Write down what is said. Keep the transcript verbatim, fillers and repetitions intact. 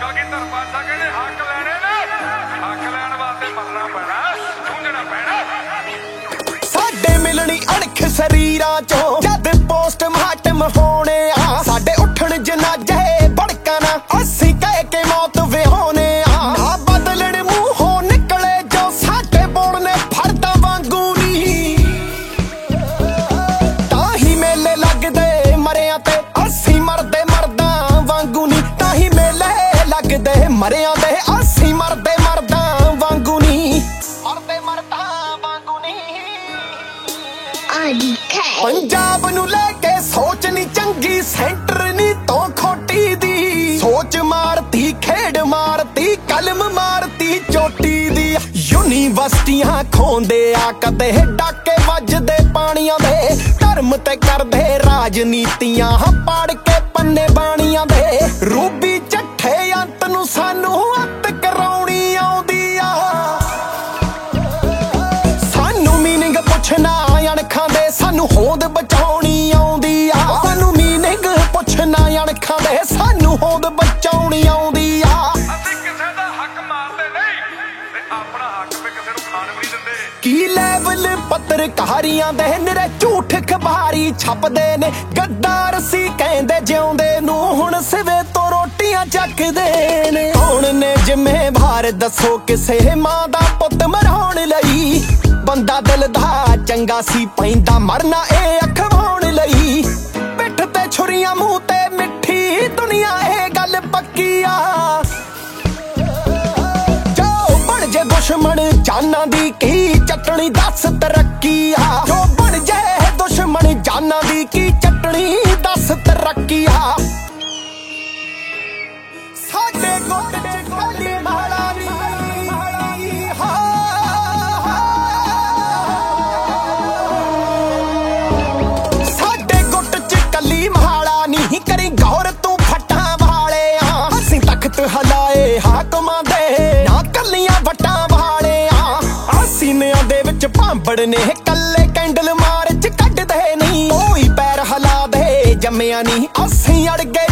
ਕਲਗੀਧਰ ਪਾਤਸ਼ਾਹ ਕਹਿੰਦੇ ਹੱਕ ਲੈਣੇ ਨੇ, ਹੱਕ ਲੈਣ ਵਾਸਤੇ ਮਰਨਾ ਪੈਣਾ, ਜੂਝਣਾ ਪੈਣਾ। ਸਾਡੇ ਮਿਲਣੀ ਅਣਖ ਸਰੀਰਾਂ ਚੋਂ ਜਦ ਪੋਸਟਮਾਰਟਮ ਹੋਣੇ ਆ, ਸਾਡੇ ਉੱਠਣ ਜਨਾਜ਼ੇ ਭੜਕਾਂ ਨਾ ਅਸੀਂ ਕਹਿ ਕੇ ਮੌਤ ਵਿਹਾਉਣੇ ਆ। ਨਾ ਬਦਲਣ ਮੂੰਹੋਂ ਨਿਕਲੇ ਜੋ ਸਾਡੇ ਬੋਲਨੇ ਫਰਦਾਂ ਵਾਂਗੂ ਨੀ, ਤਾਂ ਹੀ ਮੇਲੇ ਲੱਗਦੇ ਮਰਿਆਂ ਤੇ ਅਸੀਂ ਮਰਦੇ ਮਰਦਾਂ ਵਾਂਗੂ ਨੀ, ਤਾਂ ਹੀ ਮੇਲੇ ਲੱਗਦੇ ਮਰਿਆਂ ਦੇ ਅਸੀਂ ਮਰਦੇ ਮਰਦਾਂ ਵਾਂਗੂ ਨੀ, ਮਰਦੇ ਮਰਦਾਂ ਵਾਂਗੂ ਨੀ। ਪੰਜਾਬ ਨੂੰ ਲੈ ਕੇ ਸੋਚ ਨੀ ਚੰਗੀ, ਸੈਂਟਰ ਨੀ ਤੋਂ ਖੋਟੀ ਦੀ ਸੋਚ ਮਾਰਤੀ, ਖੇਡ ਮਾਰਤੀ, ਕਲਮ ਮਾਰਤੀ ਚੋਟੀ ਦੀ। ਯੂਨੀਵਰਸਿਟੀਆਂ ਖੋਂਦੇ ਆ ਕਦੇ ਡਾਕੇ ਵੱਜਦੇ ਪਾਣੀਆਂ ਦੇ, ਧਰਮ ਤੇ ਕਰਦੇ ਰਾਜਨੀਤੀਆਂ ਪਾੜ ਕੇ ਪੰਨੇ ਬਾਣੀਆਂ ਦੇ। ਰੂਬੀ ਚੱਠੇ ਅੰਤ ਨੂੰ ਸਾਨੂੰ ਅੱਤ ਕਰਾਉਣੀ ਆਉਂਦੀ ਆ, ਸਾਨੂੰ ਮੀਨਿੰਗ ਪੁੱਛਣਾ ਅਣਖਾਂ ਦੇ, ਸਾਨੂੰ ਹੋਂਦ ਬਚਾਉਣੀ ਆਉਂਦੀ ਆ। ਸਾਨੂੰ ਮੀਨਿੰਗ ਪੁੱਛਣਾ ਅਣਖਾਂ ਦੇ, ਸਾਨੂੰ ਹੋਂਦ ਬਚਾਉਣੀ ਆਉਂਦੀ ਆ। ਅਸੀਂ ਕਿਸੇ ਦਾ ਹੱਕ ਮਾਰਦੇ ਨਹੀਂ ਤੇ ਆਪਣਾ ਹੱਕ ਵੀ ਕਿਸੇ ਨੂੰ ਖਾਣ ਵੀ ਨਹੀਂ ਦਿੰਦੇ। ਕੀ ਲੈਵਲ ਪੱਤਰਕਾਰੀਆਂ ਦੇ ਨਿਰੇ ਝੂਠ ਖਬਾਰੀ ਛਪਦੇ ਨੇ, ਗੱਦਾਰ ਸੀ ਕਹਿੰਦੇ ਜਿਉਂਦੇ ਨੂੰ ਹੁਣ ਸਿਵੇ ਤੋਂ ਰੋਟੀਆਂ ਚੱਕਦੇ ਨੇ। ਕੌਣ ਨੇ ਜ਼ਿੰਮੇਵਾਰ ਦੱਸੋ ਕਿਸੇ ਮਾਂ ਦਾ ਪੁੱਤ ਮਰਾਉਣ ਲਈ, ਬੰਦਾ ਦਿਲ ਦਾ ਚੰਗਾ ਸੀ ਪੈਂਦਾ ਮਰਨਾ ਇਹ ਅਖਵਾਉਣ ਲਈ। ਪਿੱਠ ਤੇ ਛੁਰੀਆਂ ਮੂੰਹ ਤੇ ਮਿੱਠੀ ਦੁਨੀਆ ਇਹ ਗੱਲ ਪੱਕੀ ਆ, ਜੋ ਬਣ ਜੇ ਦੁਸ਼ਮਣ ਜਾਨਾਂ ਦੀ ਕੀ ਚਟਣੀ ਦੱਸ ਤਰੱਕੀ ਆ, ਜੋ ਬਣ ਜੇ ਦੁਸ਼ਮਣ ਜਾਨਾਂ ਦੀ ਕੀ ਚਟਣੀ ਦੱਸ ਤਰੱਕੀ ਆ। ਸਾਡੇ ਗੁੱਟ ਚ ਖਾਲੀ ਮਾਲਾ ਨੀ, ਸਾਡੇ ਗੁੱਟ ਚ ਕੱਲੀ ਮਹਾਲਾ ਨਹੀਂ, ਕਰੀ ਗੌਰ ਤੂੰ ਫੱਟਾਂ ਵਾਲਿਆ। ਅਸੀਂ ਤਖਤ ਹਲਾਏ ਹਾਕਮਾਂ ਦੇ ਨਾ ਕੱਲੀਆਂ ਵੱਟਾਂ ਵਾਲਿਆ, ਸੀਨਿਆਂ ਦੇ ਵਿੱਚ ਭਾਂਬੜ ਨੇ ਕੱਲੇ ਕੈਂਡਲ ਮਾਰਚ ਕੱਢਦੇ ਨਹੀਂ, ਕੋਈ ਪੈਰ ਹਿਲਾ ਦੇ ਜੰਮਿਆ ਨਹੀਂ ਅਸੀਂ ਅੜ ਗਏ